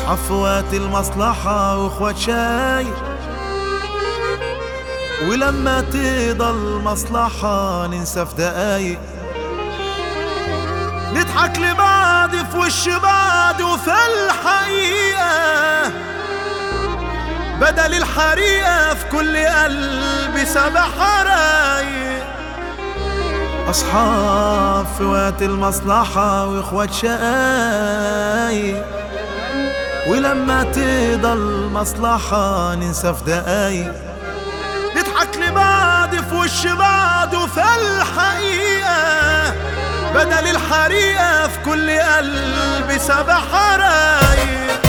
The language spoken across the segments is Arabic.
عفوات المصلحة واخوات شاي، ولما تضل مصلحة ننسى في دقايق، نضحك لبعض في وش بعض وفي الحقيقة بدل الحريقة في كل قلب 7 حرايق. أصحاب في وقت المصلحة واخوات شقايق، ولما تضل مصلحة ننسى في دقايق، نضحك لبعض في وش بعض وفي الحقيقة بدل الحريقة في كل قلب 7 حرايق.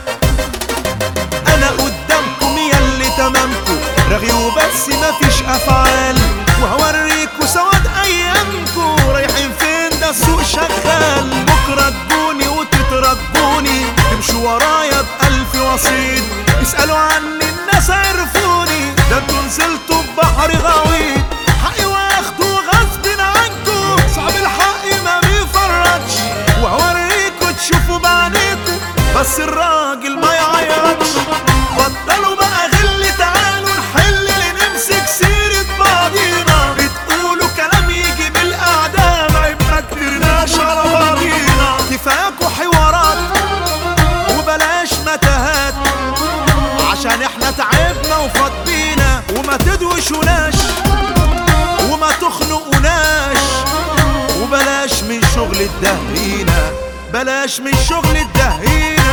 أنا قدامكم ياللي تمامكم رغي وبس مفيش أفعال، وهوريكوا سواد أيامكم رايحين فين ده السوق شغال. بكرة تجوني وتترجوني تمشوا ورايا ب1000 وسيط، اسألوا عني الناس عرفوني، ده انتوا نزلتوا ببحر غويط. حقي واخدوا غصب عنكم، صعب الحق ما بيفرجش، وهوريكوا تشوفوا بعينيكوا بس الراجل ما يعيطش. بطلوا بقى غل، تعالوا نحل لنمسك سيرة بعضينا. بتقولوا كلام يجي بالأعدام، عيب ما كترناش على بعضينا. كفاياكوا حوارات وبلاش متاهات، عشان احنا تعبنا وفضينا، وما تدوشوناش وما تخنقوناش، وبلاش من شغل الدهرينا، بلاش من شغل الدهرينا.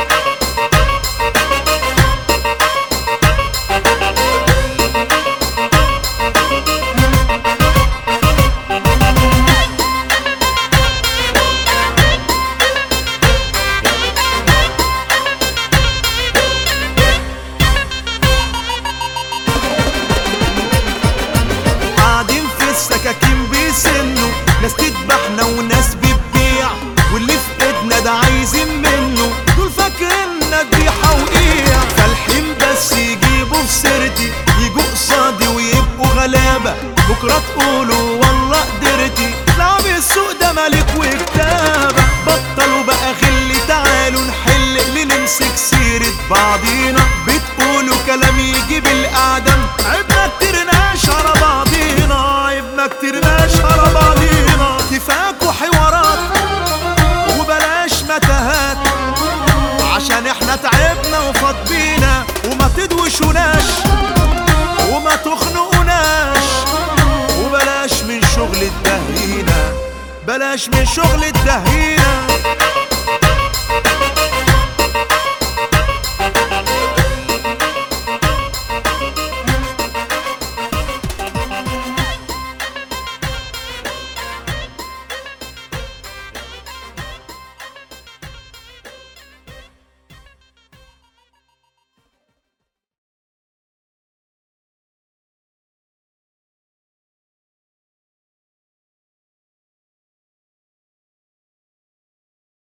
السكاكين بيسنوا، ناس تذبحنا وناس بتبيع، واللي في ايدنا ده عايزين منه، دول فاكريننا ذبيحة وقيع. فالحين بس يجيبوا في سيرتي، يجوا قصادي ويبقوا غلابة، بكرة تقولوا والله قدرتي. لعب السوق ده ملك وكتابة، بطلوا بقى غل، تعالوا نحل لنمسك سيرة بعضينا. بتقولوا كلام يجي بالأعدام، عيب ما كترناش على بعضينا، ما كترناش على بعضينا. كفاكوا حوارات وبلاش متاهات، عشان احنا تعبنا وفضينا، وما تدوشوناش وما تخنقوناش، وبلاش من شغل الدهرينا، بلاش من شغل الدهرينا.